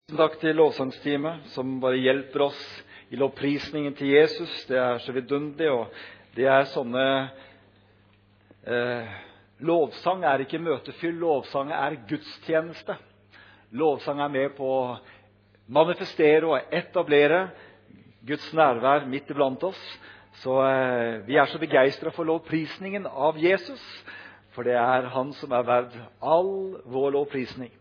Takk til lovsangsteamet som bare hjelper oss i lovprisningen til Jesus. Det så vidunderlig, og det sånne lovsang ikke møtefyll, lovsang gudstjeneste. Lovsang med på å manifestere og etablere Guds nærvær midt iblant oss. Så vi så begeistret for lovprisningen av Jesus, for det han som verd all vår lovprisning.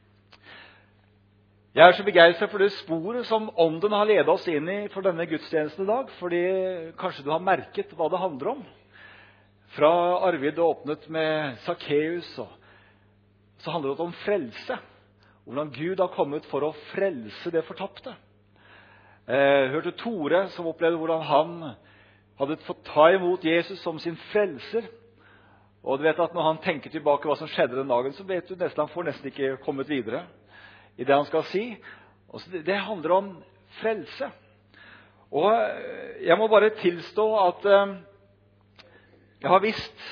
Jeg så begeistret for det sporet som ånden har ledet oss inn i for denne gudstjenesten i dag, fordi kanskje du har merket hva det handler om. Fra Arvid åpnet med Zacchaeus, så handler det om frelse. Hvordan Gud har kommet for å frelse det fortapte. Hørte Tore som opplevde hvordan han hadde fått ta imot Jesus som sin frelser. Og du vet at når han tenker tilbake hva som skjedde den dagen, så vet du nesten han får nesten ikke kommet videre i det han skal si. Og det handler om frelse. Og jeg må bare tilstå at jeg har visst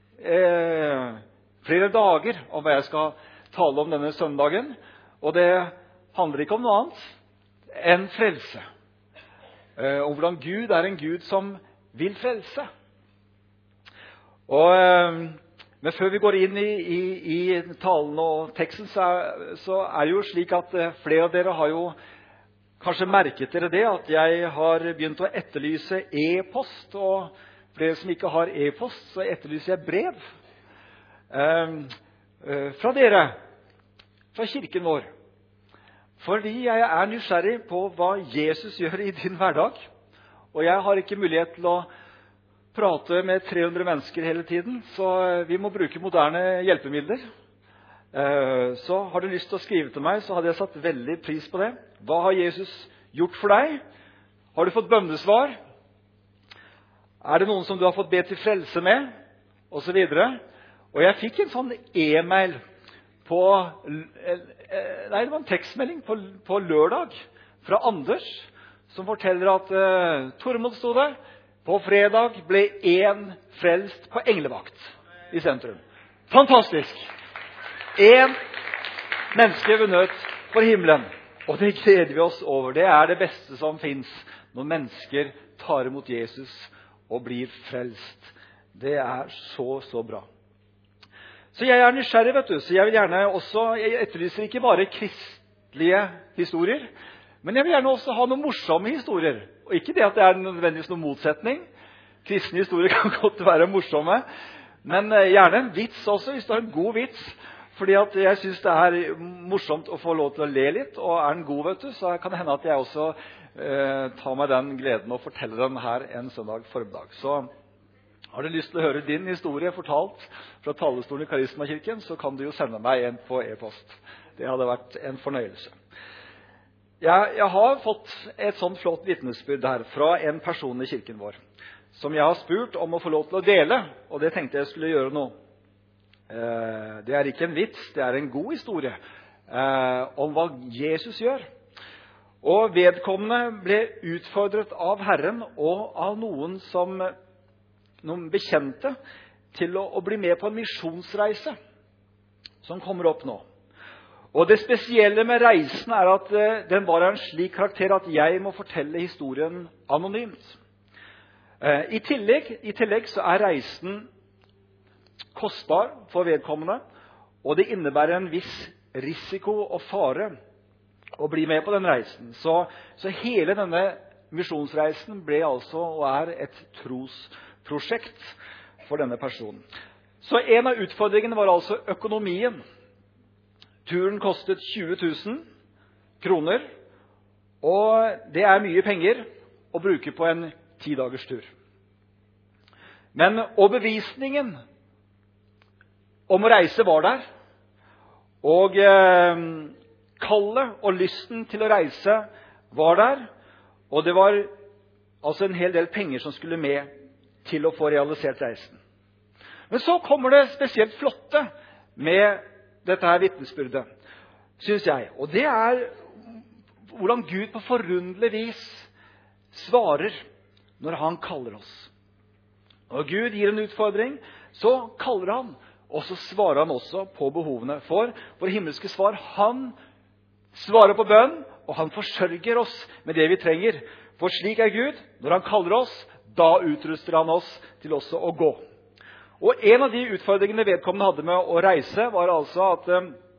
flere dager om hva jeg skal tale om denne søndagen. Og det handler ikke om noe annet enn frelse. Om hvordan Gud en Gud som vil frelse. Men før vi går inn i talen og teksten, så det jo slik at flere av dere har jo kanskje merket dere det, at jeg har begynt å etterlyse e-post, og flere som ikke har e-post, så etterlyser jeg brev fra dere, fra kirken vår. Fordi jeg nysgjerrig på hva Jesus gjør i din hverdag, og jeg har ikke mulighet til å prate med 300 mennesker hele tiden, så vi må bruke moderne hjelpemidler. Så har du lyst til å skrive til meg, så hadde jeg satt veldig pris på det. Hva har Jesus gjort for deg? Har du fått bønnesvar? Det noen som du har fått be til frelse med? Og så videre. Og jeg fikk en sånn e-mail på, det var en tekstmelding på lørdag fra Anders, som forteller at Tormod stod det, på fredag ble 1 frelst på englevakt i sentrum. Fantastisk! 1 menneske ved nød for himmelen. Og det gleder vi oss over. Det det beste som finnes når mennesker tar imot Jesus og blir frelst. Det så bra. Så jeg nysgjerrig, vet du. Så jeg vil gjerne også, jeg etterlyser ikke bare kristelige historier, men jeg vil gjerne også ha noen morsomme historier. Og ikke det at det nødvendigvis noen motsetning. Kristne historier kan godt være morsomme. Men gjerne en vits også, hvis du har en god vits. Fordi at jeg synes det morsomt å få lov til å le litt. Og den god, vet du, så kan det hende at jeg også tar meg den gleden å fortelle den her en søndag formiddag. Så har du lyst til å høre din historie fortalt fra talerstolen i Karismakirken, så kan du jo sende meg en på e-post. Det hadde vært en fornøyelse. Jeg har fått et sånt flott vitnesbyrd her fra en person i kirken vår, som jeg har spurt om å få lov til å dele, og det tenkte jeg skulle gjøre nå. Det ikke en vits, det en god historie om hva Jesus gjør. Og vedkommende ble utfordret av Herren og av noen bekjente til å bli med på en misjonsreise som kommer opp nå. Og det spesielle med reisen at den var av en slik karakter at jeg må fortelle historien anonymt. I tillegg så reisen kostbar for vedkommende, og det innebærer en viss risiko og fare å bli med på den reisen. Så hele denne misjonsreisen ble altså og et trosprosjekt for denne personen. Så en av utfordringene var altså økonomien. Turen kostet 20 000 kroner, og det mye penger å bruke på en 10-dagers tur. Men overbevisningen om å reise var der, og kallet og lysten til å reise var der, og det var altså en hel del penger som skulle med til å få realisert reisen. Men så kommer det spesielt flotte med dette her vitnesbyrdet, synes jeg. Og det hvordan Gud på forunderlig vis svarer når han kaller oss. Når Gud gir en utfordring, så kaller han, og så svarer han også på behovene. For vår himmelske svar, han svarer på bønn, og han forsørger oss med det vi trenger. For slik er Gud, når han kaller oss, da utruster han oss til også å gå. Og en av de utfordringene vedkommende hadde med å reise, var altså at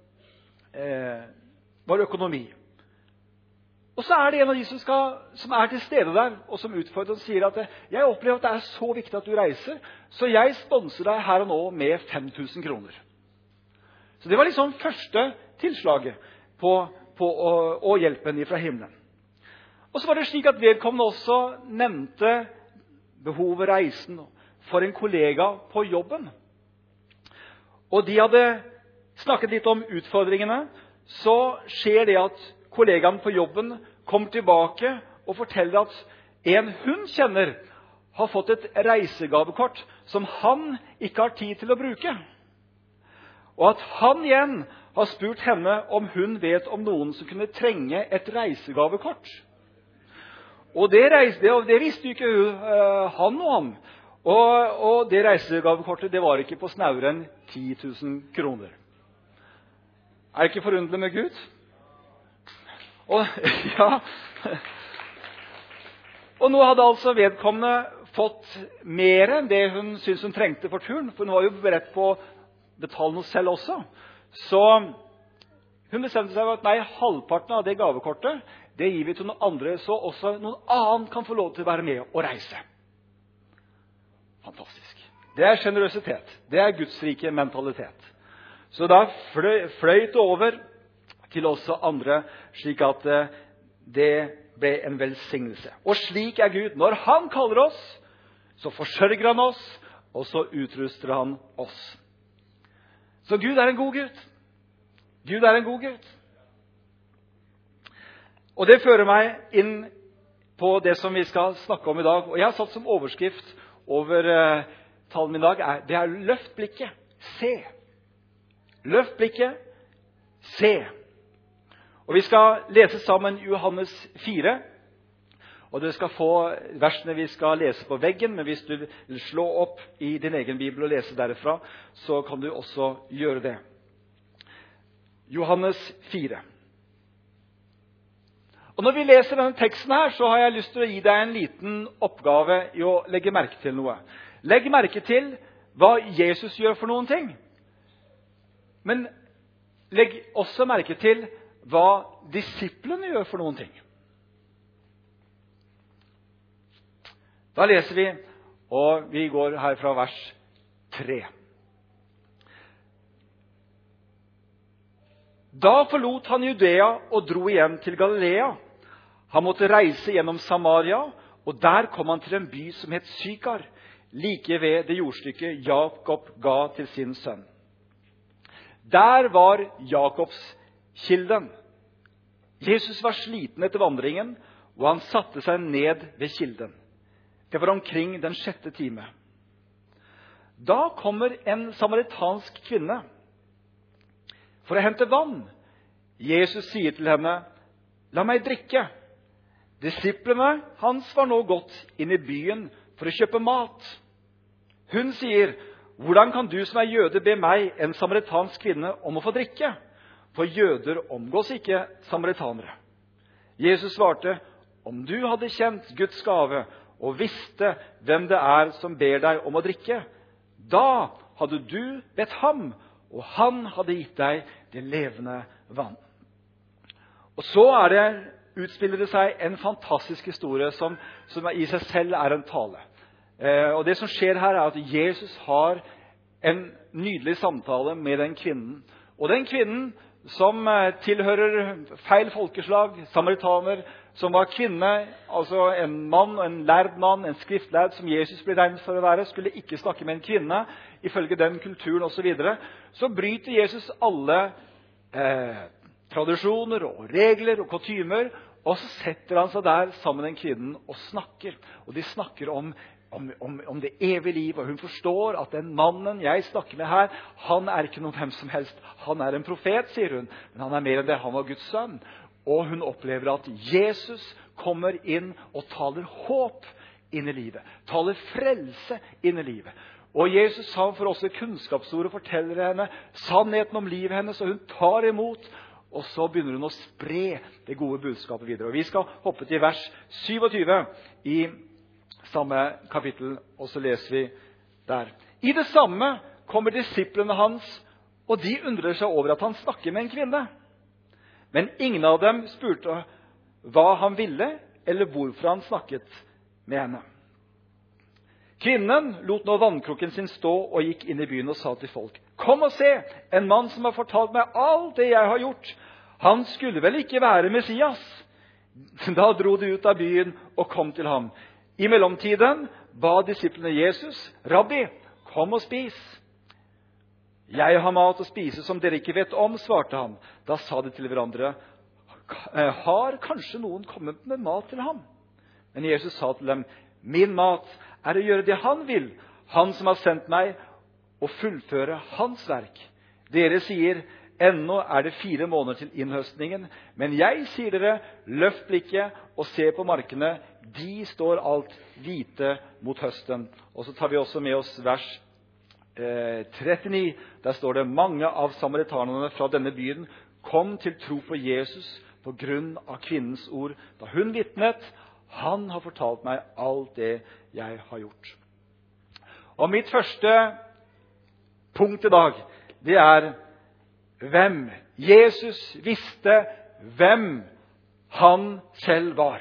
var økonomi. Og så er det en av de som er til stede der, og som utfordrer og sier at jeg opplever at det er så viktig at du reiser, så jeg sponser deg her og nå med 5.000 kroner. Så det var liksom første tilslaget på hjelpen fra himmelen. Og så var det slik at vedkommende også nevnte behovet reisen for en kollega på jobben. Og de hadde snakket litt om utfordringene. Så skjer det at kollegaen på jobben kommer tilbake og forteller at en hun kjenner har fått et reisegavekort som han ikke har tid til å bruke. Og at han igjen har spurt henne om hun vet om noen som kunne trenge et reisegavekort. Og det visste jo ikke han noe om. Og det reisegavekortet, det var ikke på snauere enn 10 000 kroner. Er det ikke forunderlig med Gud? Og nå hadde altså vedkommende fått mer enn det hun syntes hun trengte for turen, for hun var jo beredt på å betale noe selv også. Så hun bestemte seg for at nei, halvparten av det gavekortet, det gir vi til noen andre, så også noen annen kan få lov til å være med og reise. Fantastisk. Det er generøsitet. Det er Guds rike mentalitet. Så da fløyt det over til også andre, slik at det ble en velsignelse. Og slik er Gud. Når han kaller oss, så forsørger han oss, og så utruster han oss. Så Gud er en god Gud. Gud er en god Gud. Og det fører meg inn på det som vi skal snakke om i dag. Og jeg har satt som overskrift over talen min i dag, det er løft blikket, se. Løft blikket, se. Og vi skal lese sammen Johannes 4. Og dere skal få versene vi skal lese på veggen, men hvis du vil slå opp i din egen bibel og lese derfra, så kan du også gjøre det. Johannes 4. Og når vi leser denne teksten her, så har jeg lyst til å gi deg en liten oppgave i å legge merke til noe. Legg merke til hva Jesus gjør for noen ting. Men legg også merke til hva disiplene gjør for noen ting. Da leser vi, og vi går her fra vers 3. Da forlot han Judea og dro igjen til Galilea. Han måtte reise gjennom Samaria, og der kom han til en by som het Sykar, like ved det jordstykket Jakob ga til sin sønn. Der var Jakobs kilden. Jesus var sliten etter vandringen, og han satte seg ned ved kilden. Det var omkring den 6. time. Da kommer en samaritansk kvinne for å hente vann. Jesus sier til henne, la meg drikke. Disiplene hans var nå gått inn i byen for å kjøpe mat. Hun sier, hvordan kan du som er jøde be meg, en samaritansk kvinne, om å få drikke? For jøder omgås ikke samaritanere. Jesus svarte, om du hadde kjent Guds gave og visste hvem det er som ber deg om å drikke, da hadde du bedt ham, og han hadde gitt deg det levende vann. Og så utspiller det seg en fantastisk historie som i seg selv er en tale. Og det som skjer her er at Jesus har en nydelig samtale med den kvinnen. Og den kvinnen som tilhører feil folkeslag, samaritaner, som var kvinne, altså en mann, en lærd mann, en skriftlærd som Jesus ble regnet for å være, skulle ikke snakke med en kvinne, ifølge den kulturen og så videre. Så bryter Jesus alle tradisjoner og regler og kutymer, og så setter han seg der sammen med den kvinnen og snakker. Og de snakker om det evige liv, og hun forstår at den mannen jeg snakker med her, han er ikke noen hvem som helst. Han er en profet, sier hun, men han er mer enn det, han var Guds sønn. Og hun opplever at Jesus kommer inn og taler håp inn i livet, taler frelse inn i livet. Og Jesus sa for oss kunnskapsord og forteller henne sannheten om livet hennes, og hun tar imot. og så begynner hun å spre det gode budskapet videre. Og vi skal hoppe til vers 27 i samme kapittel, og så leser vi der. I det samme kommer disiplene hans, og de undrer seg over at han snakker med en kvinne. Men ingen av dem spurte hva han ville, eller hvorfor han snakket med henne. Kvinnen lot nå vannkrukken sin stå og gikk inn i byen og sa til folk: «Kom og se, en mann som har fortalt meg alt det jeg har gjort. Han skulle vel ikke være Messias?» Da dro de ut av byen og kom til ham. I mellomtiden ba disiplene Jesus: «Rabbi, kom og spis.» «Jeg har mat å spise som dere ikke vet om», svarte han. Da sa de til hverandre: «Har kanskje noen kommet med mat til ham?» Men Jesus sa til dem: «Min mat er å gjøre det han vil, han som har sendt meg, og fullføre hans verk. Dere sier, ennå er det 4 måneder til innhøstningen, men jeg sier dere, løft blikket og se på markene, de står alt hvite mot høsten.» Og så tar vi også med oss vers 39. Der står det: «Mange av samaritanerne fra denne byen kom til tro på Jesus på grunn av kvinnens ord, da hun vitnet: han har fortalt meg alt det jeg har gjort.» Og mitt første punkt i dag, det er hvem. Jesus visste hvem han selv var.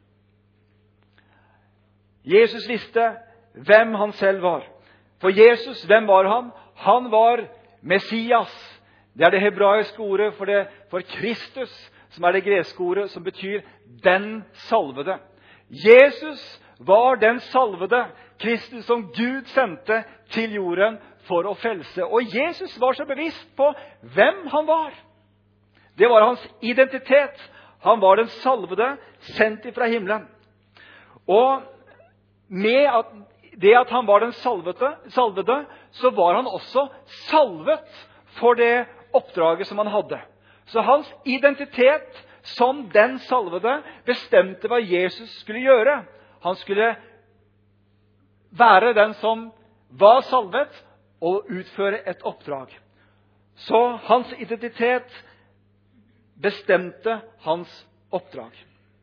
Jesus visste hvem han selv var. For Jesus, hvem var han? Han var Messias. Det er det hebraiske ordet for Kristus, som er det greske ordet som betyr den salvede. Jesus var den salvede, Kristus som Gud sendte til jorden for å frelse. Og Jesus var så bevisst på hvem han var. Det var hans identitet. Han var den salvede, sendt fra himmelen. Og med det at han var den salvede, så var han også salvet for det oppdraget som han hadde. Så hans identitet som den salvede bestemte hva Jesus skulle gjøre. Han skulle være den som var salvet og utføre et oppdrag. Så hans identitet bestemte hans oppdrag.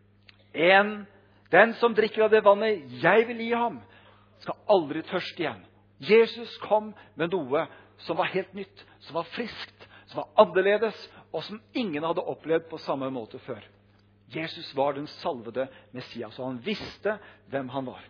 Den som drikker av det vannet jeg vil gi ham, skal aldri tørste igjen. Jesus kom med noe som var helt nytt, som var friskt, som var annerledes, og som ingen hadde opplevd på samme måte før. Jesus var den salvede Messias, og han visste hvem han var.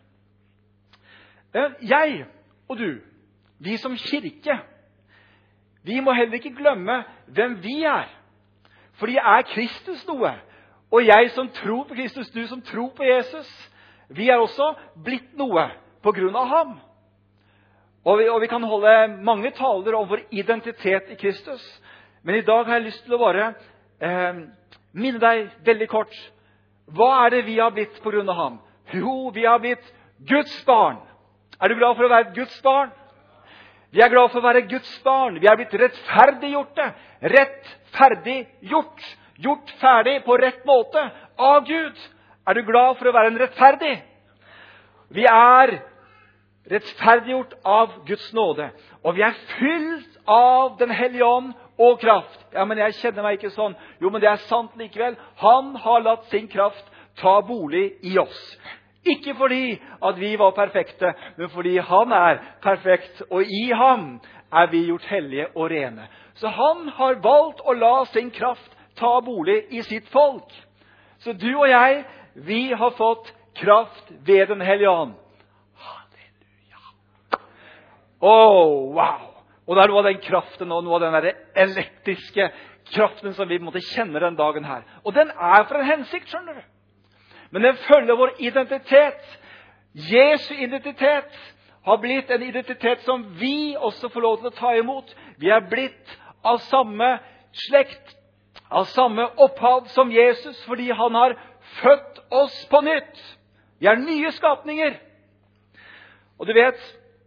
Jeg og du, vi som kirke, vi må heller ikke glemme hvem vi er. Fordi er Kristus noe, og jeg som tror på Kristus, du som tror på Jesus, vi er også blitt noe på grunn av ham. Og vi kan holde mange taler om vår identitet i Kristus. Men i dag har jeg lyst til å bare minne deg veldig kort. Hva er det vi har blitt på grunn av ham? Jo, vi har blitt Guds barn. Er du glad for å være et Guds barn? Vi er glad for å være Guds barn. Vi er blitt rettferdiggjorte. Rettferdiggjort. Gjort ferdig på rett måte av Gud. Er du glad for å være en rettferdig? Vi er rettferdiggjort av Guds nåde. Og vi er fylt av den hellige ånd og kraft. Ja, men jeg kjenner meg ikke sånn. Jo, men det er sant likevel. Han har latt sin kraft ta bolig i oss. Ikke fordi at vi var perfekte, men fordi han er perfekt. Og i ham er vi gjort hellige og rene. Så han har valgt å la sin kraft ta bolig i sitt folk. Så du og jeg, vi har fått kraft ved den hellige ånd. Halleluja. Wow. Og det er noe av den kraften og noe av den der elektriske kraften som vi måtte kjenne den dagen her. Og den er for en hensikt, skjønner du. Men den følger vår identitet. Jesu identitet har blitt en identitet som vi også får lov til å ta imot. Vi er blitt av samme slekt, av samme opphav som Jesus, fordi han har født oss på nytt. Vi er nye skapninger. Og du vet,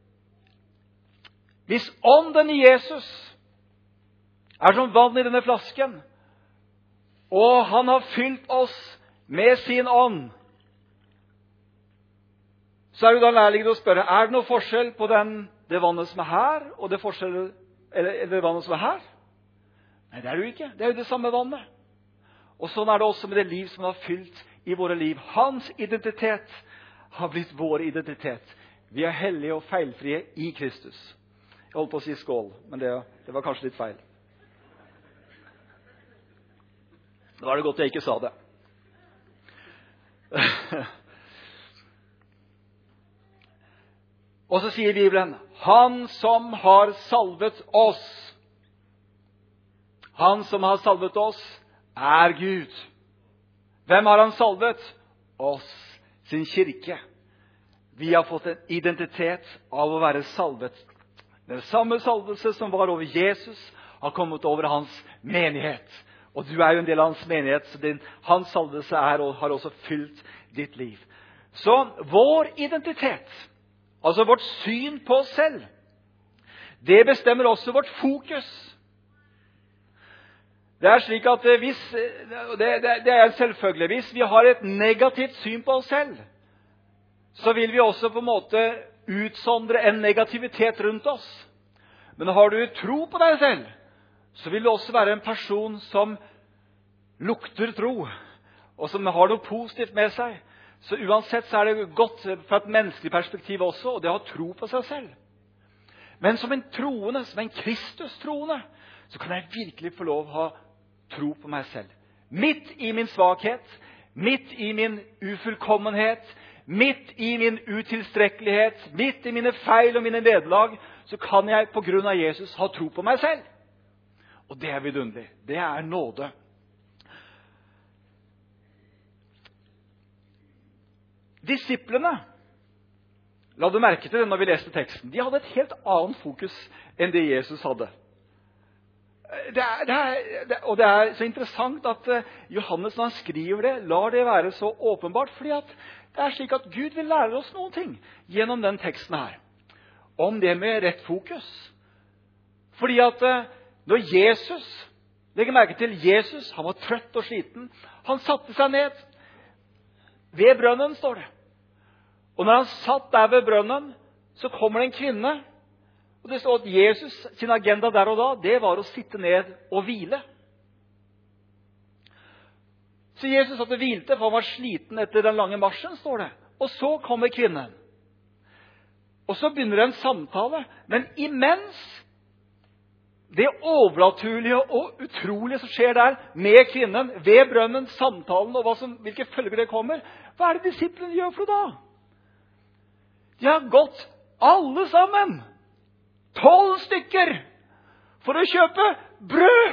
hvis ånden i Jesus er som vann i denne flasken, og han har fylt oss med sin ånd, så er det da nærliggende å spørre, er det noe forskjell på det vannet som er her, og det vannet som er her? Nei, det er du ikke. Det er jo det samme vannet. Og sånn er det også med det liv som har fylt i våre liv. Hans identitet har blitt vår identitet. Vi er hellige og feilfrie i Kristus. Jeg holdt på å si skål, men det var kanskje litt feil. Da var det godt jeg ikke sa det. Og så sier Bibelen, han som har salvet oss. Han som har salvet oss er Gud. Hvem har han salvet? Oss, sin kirke. Vi har fått en identitet av å være salvet. Den samme salvelse som var over Jesus har kommet over hans menighet. Og du er jo en del av hans menighet, så hans salvelse og har også fylt ditt liv. Så vår identitet, altså vårt syn på oss selv, det bestemmer også vårt fokus. Det er slik at det er en selvfølge. Hvis vi har et negativt syn på oss selv, så vil vi også på en måte utsondre en negativitet rundt oss. Men har du tro på deg selv, så vil du også være en person som lukter tro, og som har noe positivt med seg. Så uansett så er det godt fra et menneskelig perspektiv også, og det å ha tro på seg selv. Men som en troende, som en Kristus-troende, så kan jeg virkelig få lov å ha tro på meg selv. Midt i min svakhet, midt i min ufullkommenhet, midt i min utilstrekkelighet, midt i mine feil og mine nederlag, så kan jeg på grunn av Jesus ha tro på meg selv. Og det er vidunderlig. Det er nåde. Disiplene, la du merke til det når vi leste teksten, de hadde et helt annet fokus enn det Jesus hadde. Og det er så interessant at Johannes, når han skriver det, lar det være så åpenbart, fordi at det er slik at Gud vil lære oss noen ting gjennom den teksten her, om det med rett fokus. Fordi at når Jesus, legger merke til Jesus, han var trøtt og sliten, han satte seg ned ved brønnen, står det. Og når han satt der ved brønnen, så kommer det en kvinne, og det står at Jesus, sin agenda der og da, det var å sitte ned og hvile. Så Jesus satt og hvilte, for han var sliten etter den lange marsjen, står det. Og så kommer kvinnen. Og så begynner det en samtale, men imens det overnaturlige og utrolige som skjer der med kvinnen, ved brønnen, samtalen og hvilke følger det kommer, hva er det disiplene gjør for da? De har gått alle sammen, 12 stykker, for å kjøpe brød.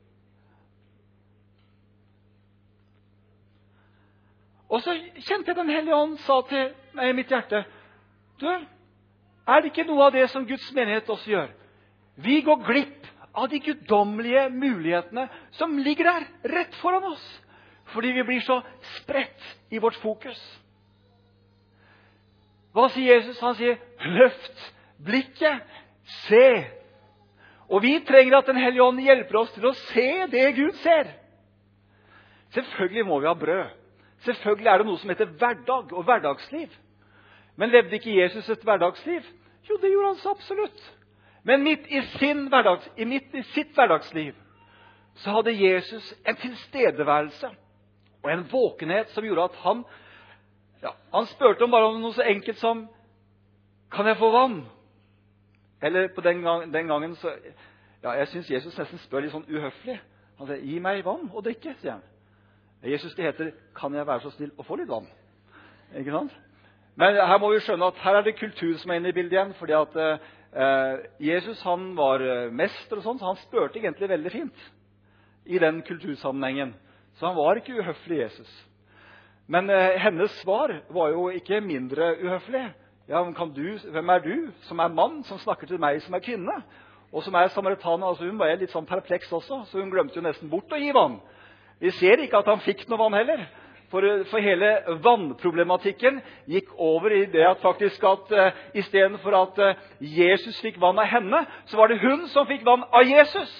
Og så kjente jeg Den hellige ånd sa til meg i mitt hjerte, du, er det ikke noe av det som Guds menighet også gjør? Vi går glipp av de guddommelige mulighetene som ligger der, rett foran oss. Fordi vi blir så spredt i vårt fokus. Hva sier Jesus? Han sier, løft blikket, se. Og vi trenger at Den hellige ånd hjelper oss til å se det Gud ser. Selvfølgelig må vi ha brød. Selvfølgelig er det noe som heter hverdag og hverdagsliv. Men levde ikke Jesus et hverdagsliv? Jo, det gjorde han så absolutt. Men midt i sitt hverdagsliv, så hadde Jesus en tilstedeværelse og en våkenhet som gjorde at han spurte om bare om noe så enkelt som, kan jeg få vann? Eller på den gangen så, jeg synes Jesus nesten spør litt sånn uhøflig. Han sier, gi meg vann og drikke, sier han. Jesus, det heter, kan jeg være så snill å få litt vann? Ikke sant? Men her må vi skjønne at her er det kultur som er inne i bildet igjen, fordi at Jesus, han var mester og sånn, så han spurte egentlig veldig fint i den kultursammenhengen. Så han var ikke uhøflig, Jesus. Men hennes svar var jo ikke mindre uhøflig. Ja, hvem er du som er mann, som snakker til meg som er kvinne? Og som er samaritaner, altså hun var litt sånn perpleks også, så hun glemte jo nesten bort å gi vann. Vi ser ikke at han fikk noe vann heller. For hele vannproblematikken gikk over i det at faktisk at i stedet for at Jesus fikk vann av henne, så var det hun som fikk vann av Jesus.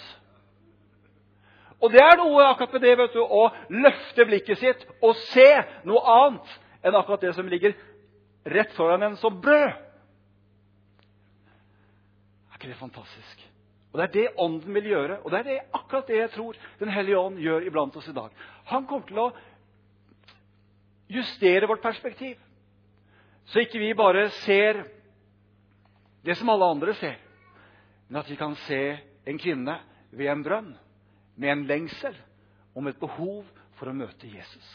Og det er noe akkurat med det, vet du, å løfte blikket sitt og se noe annet enn akkurat det som ligger rett foran en som brød. Er ikke det fantastisk? Og det er det ånden vil gjøre, og det er akkurat det jeg tror Den hellige ånd gjør iblant oss i dag. Han kommer til å justere vårt perspektiv, så ikke vi bare ser det som alle andre ser, men at vi kan se en kvinne ved en brønn, med en lengsel, og med et behov for å møte Jesus.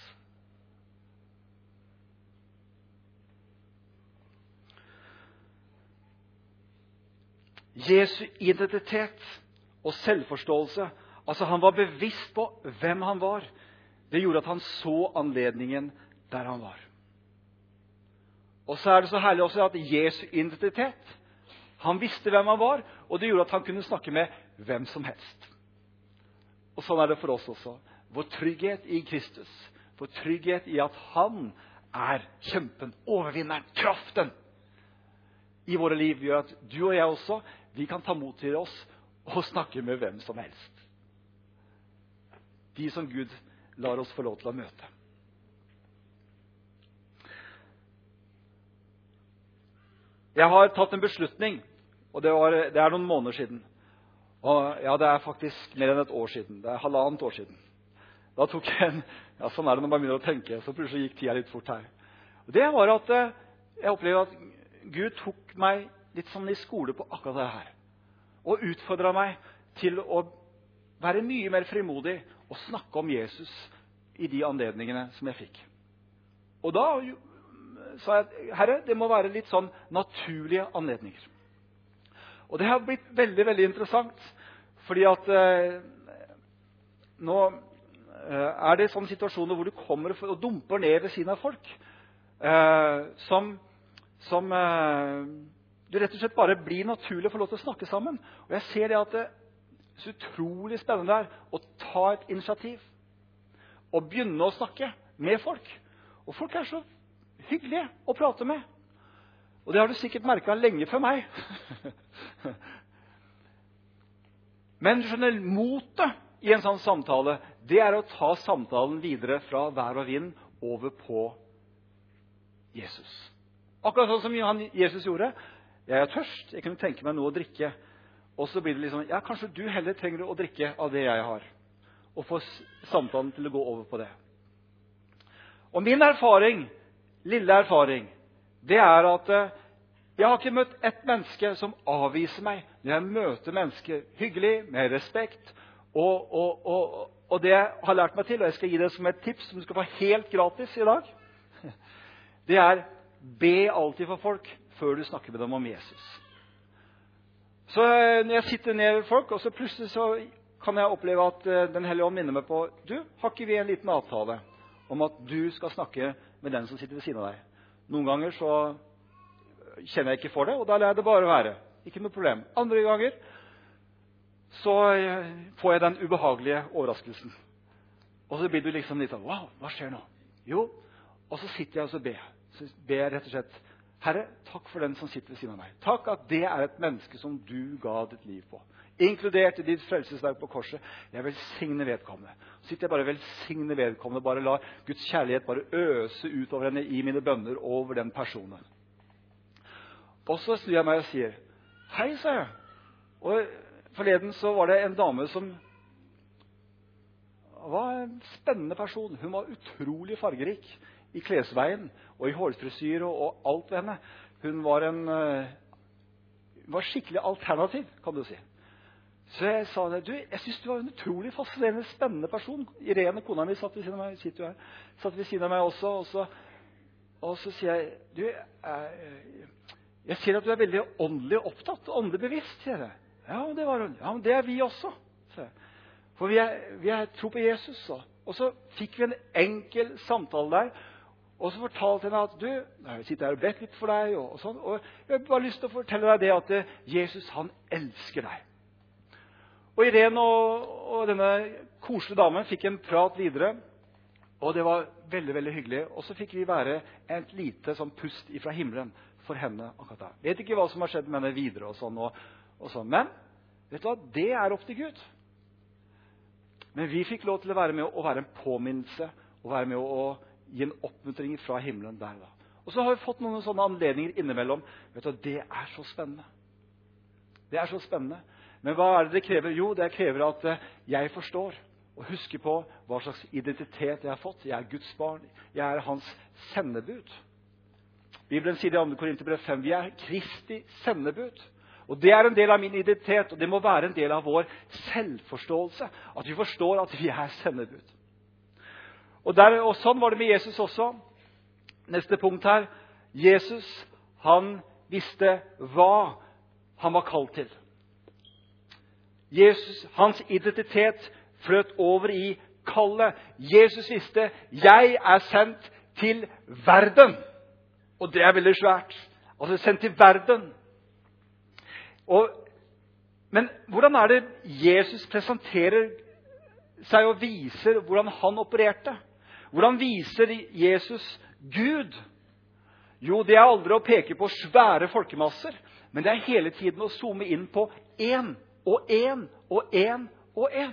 Jesu identitet og selvforståelse, altså han var bevisst på hvem han var, det gjorde at han så anledningen der han var. Og så er det så herlig også at Jesu identitet, han visste hvem han var, og det gjorde at han kunne snakke med hvem som helst. Og sånn er det for oss også. Vår trygghet i Kristus, vår trygghet i at han er kjempen, overvinneren, kraften i våre liv, gjør at du og jeg også, vi kan ta mot til oss og snakke med hvem som helst. De som Gud lar oss få lov til å møte. Jeg har tatt en beslutning, og det er noen måneder siden. Og ja, det er faktisk mer enn et år siden. Det er 1,5 år siden. Da tok jeg sånn er det når man begynner å tenke, så plutselig gikk tida litt fort her. Og det var at jeg opplevde at Gud tok meg litt sånn i skole på akkurat det her. Og utfordret meg til å være mye mer frimodig og snakke om Jesus i de anledningene som jeg fikk. Og da sa jeg, Herre, det må være litt sånn naturlige anledninger. Og det har blitt veldig, veldig interessant, fordi at nå er det sånne situasjoner hvor du kommer og dumper ned ved siden av folk, som du rett og slett bare blir naturlig å få lov til å snakke sammen. Og jeg ser det at det er så utrolig spennende der å ta et initiativ og begynne å snakke med folk. Og folk er så hyggelige å prate med. Og det har du sikkert merket lenge før meg. Men du skjønner, motet i en sånn samtale, det er å ta samtalen videre fra vær og vind over på Jesus. Akkurat sånn som Jesus gjorde. Jeg er tørst, jeg kunne tenke meg noe å drikke. Og så blir det liksom, ja, kanskje du heller trenger å drikke av det jeg har. Og få samtalen til å gå over på det. Og min erfaring, lille erfaring, det er at jeg har ikke møtt ett menneske som avviser meg når jeg møter mennesker hyggelig, med respekt. Og det jeg har lært meg til, og jeg skal gi det som et tips som du skal få helt gratis i dag, det er be alltid for folk før du snakker med dem om Jesus. Så når jeg sitter ned ved folk, og så plutselig så kan jeg oppleve at Den hellige ånd minner meg på, du, har ikke vi en liten avtale om at du skal snakke med den som sitter ved siden av deg? Noen ganger så kjenner jeg ikke for det, og da lar jeg det bare være. Ikke noe problem. Andre ganger så får jeg den ubehagelige overraskelsen. Og så blir du liksom litt sånn, wow, hva skjer nå? Jo, og så sitter jeg og så ber. Så ber jeg rett og slett, Herre, takk for den som sitter ved siden av meg. Takk at det er et menneske som du ga ditt liv på. Inkludert i ditt frelsesverk på korset. Jeg velsigner vedkommende. Så sitter jeg bare velsigner vedkommende, bare la Guds kjærlighet bare øse ut over henne i mine bønner over den personen. Og så snur jeg meg og sier, hei, sa jeg. Og forleden så var det en dame som var en spennende person. Hun var utrolig fargerik i klesveien og i hårfrisyre og alt ved henne. Hun var skikkelig alternativ, kan du si. Så jeg sa det, du, jeg synes du var en utrolig fascinerende, spennende person. Irene, kona mi, satt ved siden av meg, sitter du her, satt ved siden av meg også, og så sier jeg, du, jeg ser at du er veldig åndelig opptatt, åndelig bevisst, sier jeg. Ja, det var hun. Ja, men det er vi også, sier jeg. For vi er tro på Jesus, så. Og så fikk vi en enkel samtale der, og så fortalte henne at du, jeg sitter her og bedt litt for deg, og sånn, og jeg har bare lyst til å fortelle deg det at Jesus, han elsker deg. Og Irene og denne koselige damen fikk en prat videre, og det var veldig, veldig hyggelig. Og så fikk vi være et lite sånn pust ifra himmelen for henne akkurat da. Vet ikke hva som har skjedd med henne videre og sånn, og sånn. Men vet du hva, det er opp til Gud. Men vi fikk lov til å være med å være en påminnelse, og være med å gi en oppmuntring fra himmelen der da. Og så har vi fått noen sånne anledninger innimellom. Vet du, det er så spennende. Det er så spennende. Men hva det krever? Jo, det krever at jeg forstår og husker på hva slags identitet jeg har fått. Jeg Guds barn. Jeg hans sendebud. Bibelen sier i 2. Korinterbrev 5, vi Kristi sendebud. Og det en del av min identitet, og det må være en del av vår selvforståelse. At vi forstår at vi sendebud. Og sånn var det med Jesus også. Neste punkt her. Jesus, han visste hva han var kalt til. Jesus, hans identitet fløt over i kallet. Jesus visste, jeg sendt til verden. Og det veldig svært. Altså sendt til verden. Men hvordan det Jesus presenterer seg og viser hvordan han opererte? Hvordan viser Jesus Gud? Jo, det aldri å peke på svære folkemasser, men det hele tiden å zoome inn på en og en og en og en.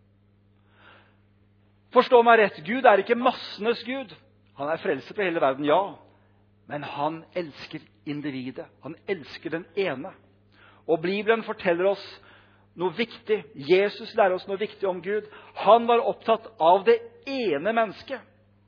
Forstå meg rett, Gud ikke massenes Gud. Han frelser på hele verden, ja. Men han elsker individet. Han elsker den ene. Og Bibelen forteller oss noe viktig. Jesus lærer oss noe viktig om Gud. Han var opptatt av det ene mennesket.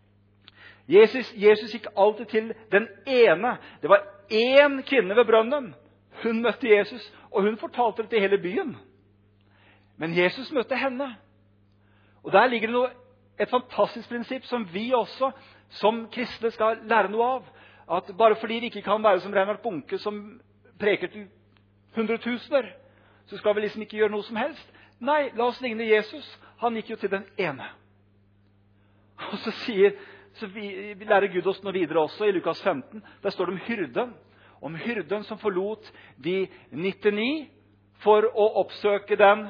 Jesus gikk alltid til den ene. Det var en kvinne ved brønnen. Hun møtte Jesus, og hun fortalte det til hele byen. Men Jesus møtte henne. Og der ligger det et fantastisk prinsipp som vi også, som kristne, skal lære noe av. At bare fordi vi ikke kan være som Reinhard Bunke, som preker til hundretusener, så skal vi liksom ikke gjøre noe som helst. Nei, la oss ligne Jesus. Han gikk jo til den ene. Og så vi lærer Gud oss noe videre også i Lukas 15. Der står det om hyrden. Om hyrden som forlot de 99 for å oppsøke den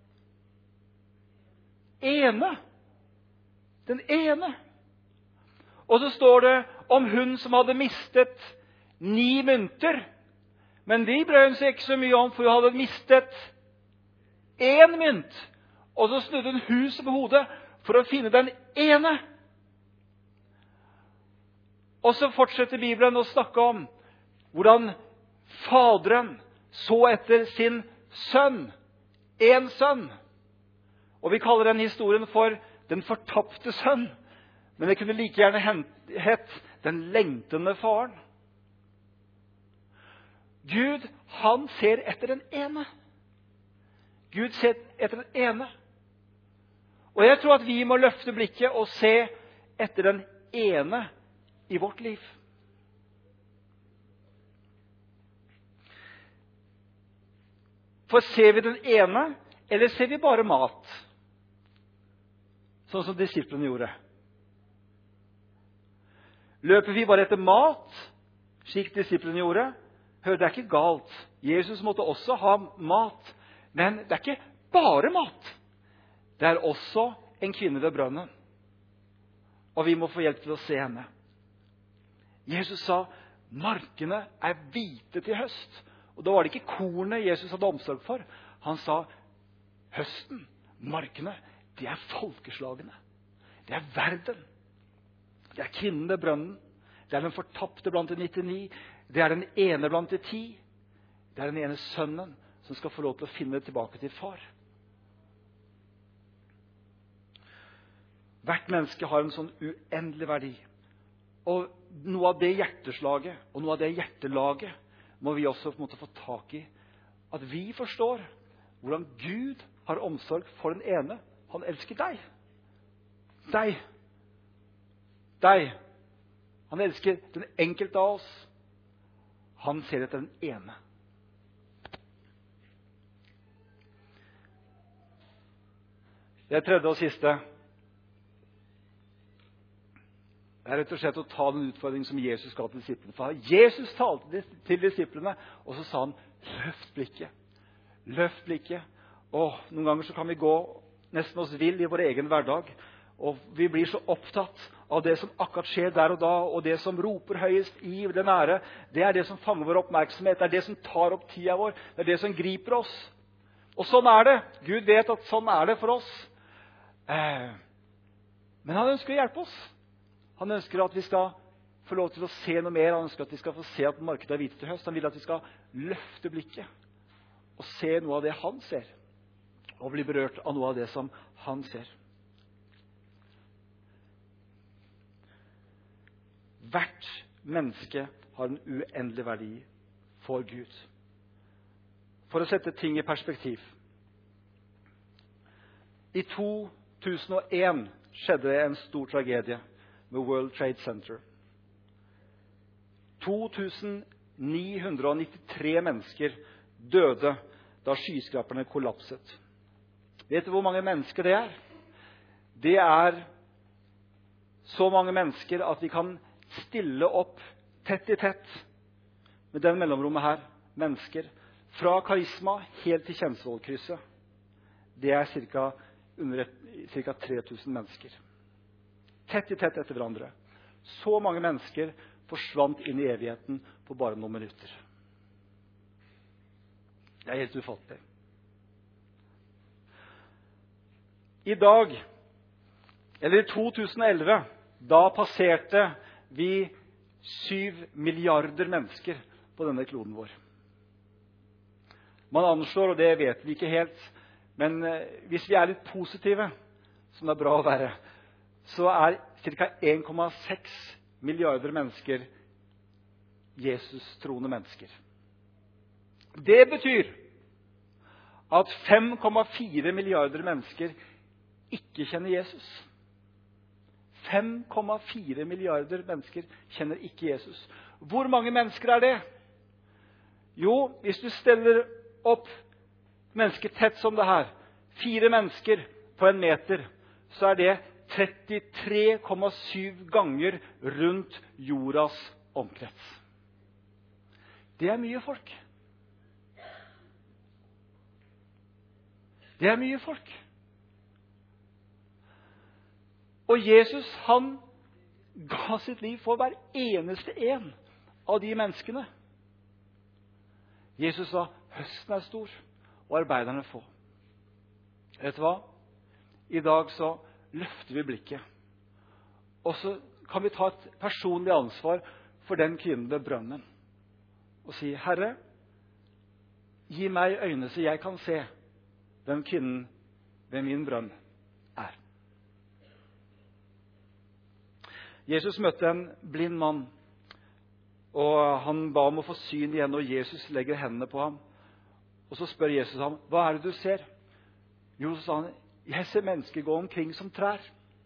ene. Den ene. Og så står det om hun som hadde mistet 9 mynter. Men de brød hun seg ikke så mye om, for hun hadde mistet 1 mynt. Og så snudde hun huset på hodet for å finne den ene. Og så fortsetter Bibelen å snakke om hvordan faderen så etter sin sønn. En sønn. Og vi kaller den historien for den fortapte sønn. Men det kunne like gjerne hett den lengtende faren. Gud, han ser etter den ene. Gud ser etter den ene. Og jeg tror at vi må løfte blikket og se etter den ene i vårt liv. For ser vi den ene, eller ser vi bare mat? Sånn som disiplene gjorde. Løper vi bare etter mat, slik disiplene gjorde? Hør, det ikke galt. Jesus måtte også ha mat. Men det ikke bare mat. Det også en kvinne ved brønnen. Og vi må få hjelp til å se henne. Jesus sa, markene hvite til høst. Og da var det ikke kornet Jesus hadde omsorg for. Han sa, høsten, markene, de folkeslagene. Det verden. Det kvinnen ved brønnen. Det den fortapte blant de 99. Det den ene blant de 10. Det den ene sønnen som skal få lov til å finne tilbake til far. Hvert menneske har en sånn uendelig verdi. Og noe av det hjerteslaget og noe av det hjertelaget må vi også på en måte få tak i. At vi forstår hvordan Gud har omsorg for den ene. Han elsker deg. Deg. Deg. Han elsker den enkelte av oss. Han ser etter den ene. Det tredje og siste. Det rett og slett å ta den utfordringen som Jesus ga til disiplene. For Jesus talte til disiplene, og så sa han, løft blikket. Løft blikket. Og noen ganger så kan vi gå nesten oss vill i vår egen hverdag. Og vi blir så opptatt av det som akkurat skjer der og da, og det som roper høyest i den ære. Det det som fanger vår oppmerksomhet. Det det som tar opp tida vår. Det det som griper oss. Og sånn det. Gud vet at sånn det for oss. Men han ønsker å hjelpe oss. Han ønsker at vi skal få lov til å se noe mer. Han ønsker at vi skal få se at markedet hvite til høst. Han vil at vi skal løfte blikket og se noe av det han ser, og bli berørt av noe av det som han ser. Hvert menneske har en uendelig verdi for Gud. For å sette ting i perspektiv. I 2001 skjedde det en stor tragedie med World Trade Center. 2993 mennesker døde da skyskraperne kollapset. Vet du hvor mange mennesker det er? Det er så mange mennesker at vi kan stille opp tett i tett med den mellomrommet her. Mennesker fra Karisma helt til Kjensvollkrysset. Det er cirka 3000 mennesker. Tett i tett etter hverandre. Så mange mennesker forsvant inn i evigheten på bare noen minutter. Det er helt ufattelig. I dag, eller i 2011, da passerte vi 7 milliarder mennesker på denne kloden vår. Man anslår, og det vet vi ikke helt, men hvis vi er litt positive, som det er bra å være, så er ca. 1,6 milliarder mennesker Jesus-troende mennesker. Det betyr at 5,4 milliarder mennesker ikke kjenner Jesus. 5,4 milliarder mennesker kjenner ikke Jesus. Hvor mange mennesker er det? Jo, hvis du steller opp mennesker tett som det her, 4 mennesker på 1 meter, så er det 33,7 ganger rundt jordas omkrets. Det er mye folk. Det er mye folk. Og Jesus, han ga sitt liv for hver eneste en av de menneskene. Jesus sa, høsten er stor, og arbeiderne få. Vet du hva? I dag så løfter vi blikket. Og så kan vi ta et personlig ansvar for den kvinnen ved brønnen. Og si, Herre, gi meg øyne så jeg kan se den kvinnen ved min brønn er. Jesus møtte en blind mann, og han ba om å få syn igjen, og Jesus legger hendene på ham. Og så spør Jesus ham, hva er det du ser? Jo, så sa han, jeg ser mennesker gå omkring som trær.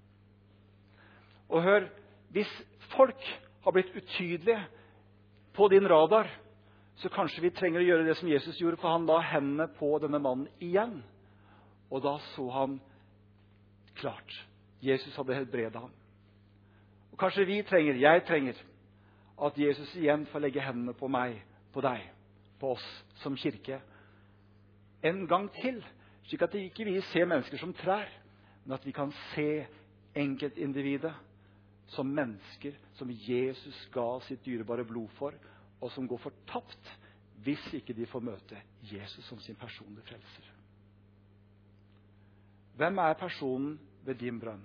Og hør, hvis folk har blitt utydelige på din radar, så kanskje vi trenger å gjøre det som Jesus gjorde, for han la hendene på denne mannen igjen. Og da så han klart. Jesus hadde helbredet ham. Og kanskje jeg trenger, at Jesus igjen får legge hendene på meg, på deg, på oss som kirke. En gang til, slik at ikke vi ser mennesker som trær, men at vi kan se enkeltindividet som mennesker som Jesus ga sitt dyrebare blod for, og som går fortapt hvis ikke de får møte Jesus som sin personlige frelser. Hvem er personen ved din brønn?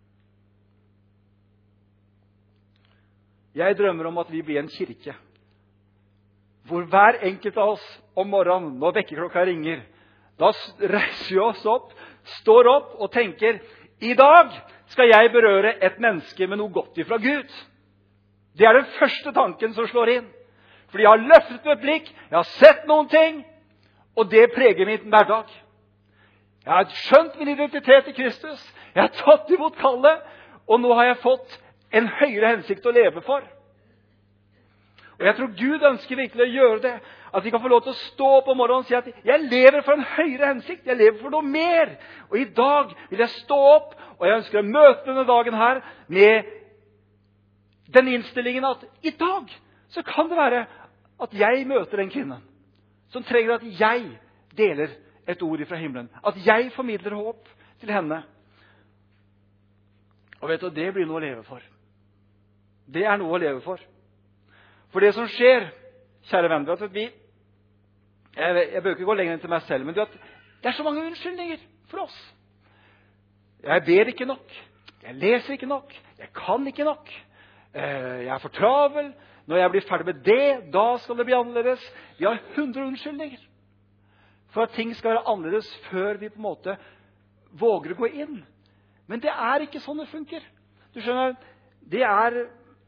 Jeg drømmer om at vi blir en kirke, hvor hver enkelt av oss om morgenen, når vekkerklokka ringer, da reiser vi oss opp, står opp og tenker, i dag skal jeg berøre et menneske med noe godt ifra Gud. Det er den første tanken som slår inn. Fordi jeg har løftet et blikk, jeg har sett noen ting, og det preger min hverdag. Jeg har skjønt min identitet i Kristus, jeg har tatt imot kallet, og nå har jeg fått en høyere hensikt å leve for. Og jeg tror Gud ønsker virkelig å gjøre det, at vi kan få lov til å stå opp om morgenen og si at jeg lever for en høyere hensikt, jeg lever for noe mer. Og i dag vil jeg stå opp, og jeg ønsker å møte denne dagen her med den innstillingen at i dag så kan det være at jeg møter en kvinne som trenger at jeg deler et ord fra himmelen. At jeg formidler håp til henne. Og vet du, det blir noe å leve for. Det er noe å leve for. For det som skjer, kjære venner, at jeg bør ikke gå lenger enn til meg selv, men det er så mange unnskyldninger for oss. Jeg ber ikke nok. Jeg leser ikke nok. Jeg kan ikke nok. Jeg er for travel. Når jeg blir ferdig med det, da skal det bli annerledes. Vi har 100 unnskyldninger. for at ting skal være annerledes før vi på en måte våger å gå inn. Men det er ikke sånn det funker. Du skjønner, det er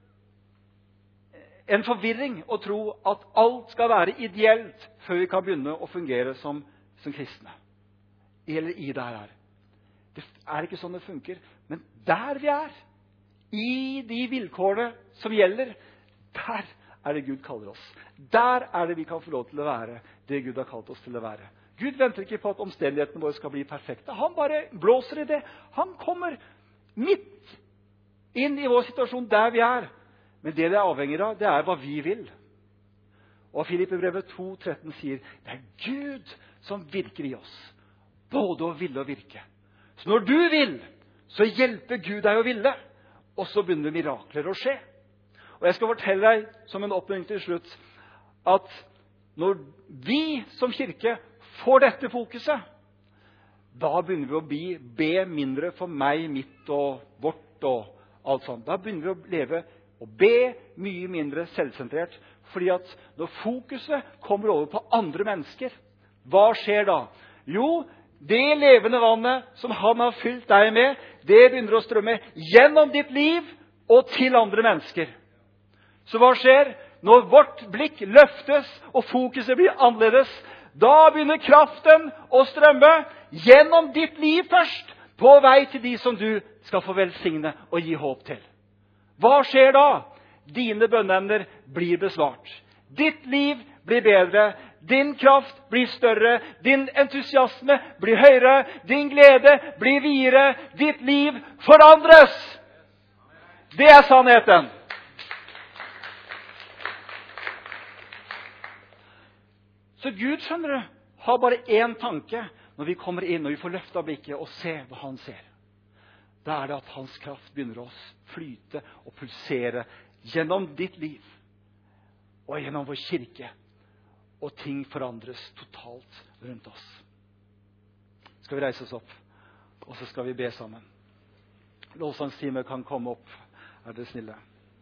en forvirring å tro at alt skal være ideelt før vi kan begynne å fungere som kristne. Eller i det her. Det er ikke sånn det funker. Men der vi er, i de vilkårene som gjelder, der er det Gud kaller oss. Der er det vi kan få lov til å være det Gud har kalt oss til å være. Gud venter ikke på at omstendighetene våre skal bli perfekte. Han bare blåser i det. Han kommer midt inn i vår situasjon der vi er. Men det er avhengig av, det er hva vi vil. Og Filippebrevet 2,13 sier, det er Gud som virker i oss. Både å ville og virke. Så når du vil, så hjelper Gud deg å ville. Og så begynner mirakler å skje. Og jeg skal fortelle deg, som en oppmuntring til slutt, at når vi som kirke får dette fokuset, da begynner vi å be mindre for meg, mitt og vårt og alt sånt. Da begynner vi å leve og be mye mindre selvsentrert, fordi at når fokuset kommer over på andre mennesker, hva skjer da? Jo, det levende vannet som han har fylt deg med, det begynner å strømme gjennom ditt liv og til andre mennesker. Så hva skjer? Når vårt blikk løftes og fokuset blir annerledes, da begynner kraften å strømme gjennom ditt liv først, på vei til de som du skal få velsigne og gi håp til. Hva skjer da? Dine bønneemner blir besvart. Ditt liv blir bedre. Din kraft blir større. Din entusiasme blir høyere. Din glede blir videre. Ditt liv forandres. Det er sannheten. Så Gud, skjønner du, har bare én tanke når vi kommer inn og vi får løftet blikket og se hva han ser. Da er det at hans kraft begynner å flyte og pulsere gjennom ditt liv og gjennom vår kirke. Og ting forandres totalt rundt oss. Skal vi reise oss opp, og så skal vi be sammen. Lovsangsteamet kan komme opp, er dere snille.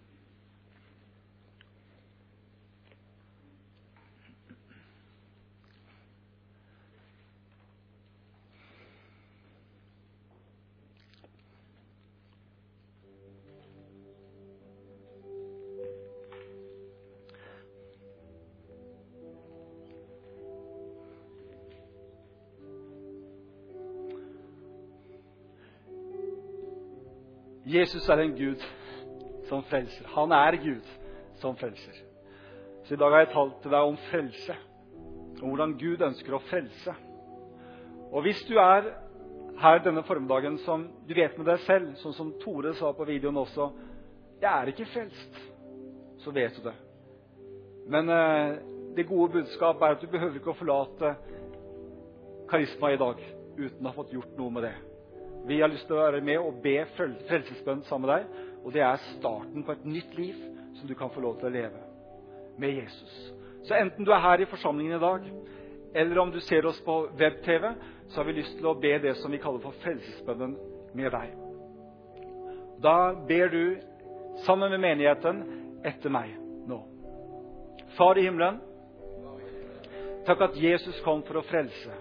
Jesus er en Gud som frelser. Han er Gud som frelser. Så i dag har jeg talt til deg om frelse. Om hvordan Gud ønsker å frelse. Og hvis du er her denne formiddagen som du vet med deg selv, sånn som Tore sa på videoen også, jeg er ikke frelst, så vet du det. Men det gode budskap er at du behøver ikke å forlate karisma i dag uten å ha fått gjort noe med det. Vi har lyst til å være med og be frelsesbønn sammen med deg, og det er starten på et nytt liv som du kan få lov til å leve med Jesus. Så enten du er her i forsamlingen i dag, eller om du ser oss på web-tv, så har vi lyst til å be det som vi kaller for frelsesbønnen med deg. Da ber du sammen med menigheten etter meg nå. Far i himmelen, takk at Jesus kom for å frelse.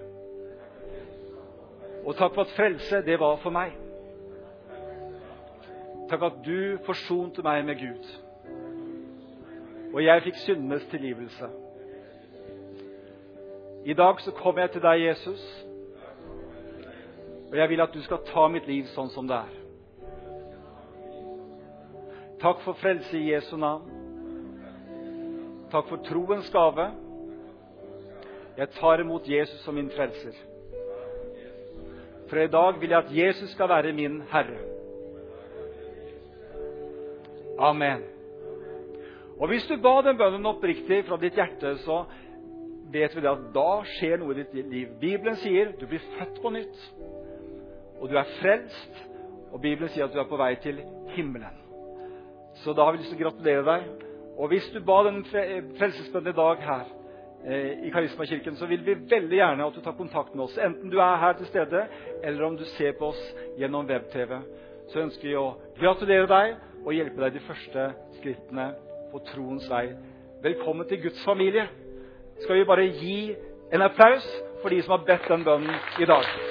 Og takk for at frelse, det var for meg. Takk at du forsonte meg med Gud. Og jeg fikk syndenes tilgivelse. I dag så kommer jeg til deg, Jesus. Og jeg vil at du skal ta mitt liv sånn som det er. Takk for frelse i Jesu navn. Takk for troens gave. Jeg tar imot Jesus som min frelser. For i dag vil jeg at Jesus skal være min Herre. Amen. Og hvis du ba den bønnen oppriktig fra ditt hjerte, så vet vi det at da skjer noe i ditt liv. Bibelen sier du blir født på nytt, og du er frelst, og Bibelen sier at du er på vei til himmelen. Så da har vi lyst til å gratulere deg. Og hvis du ba den frelsesbønnen i dag her, i Karismakirken, så vil vi veldig gjerne at du tar kontakt med oss. Enten du er her til stede, eller om du ser på oss gjennom web-tv. Så ønsker vi å gratulere deg og hjelpe deg de første skrittene på troens vei. Velkommen til Guds familie. Skal vi bare gi en applaus for de som har bedt den bønnen i dag.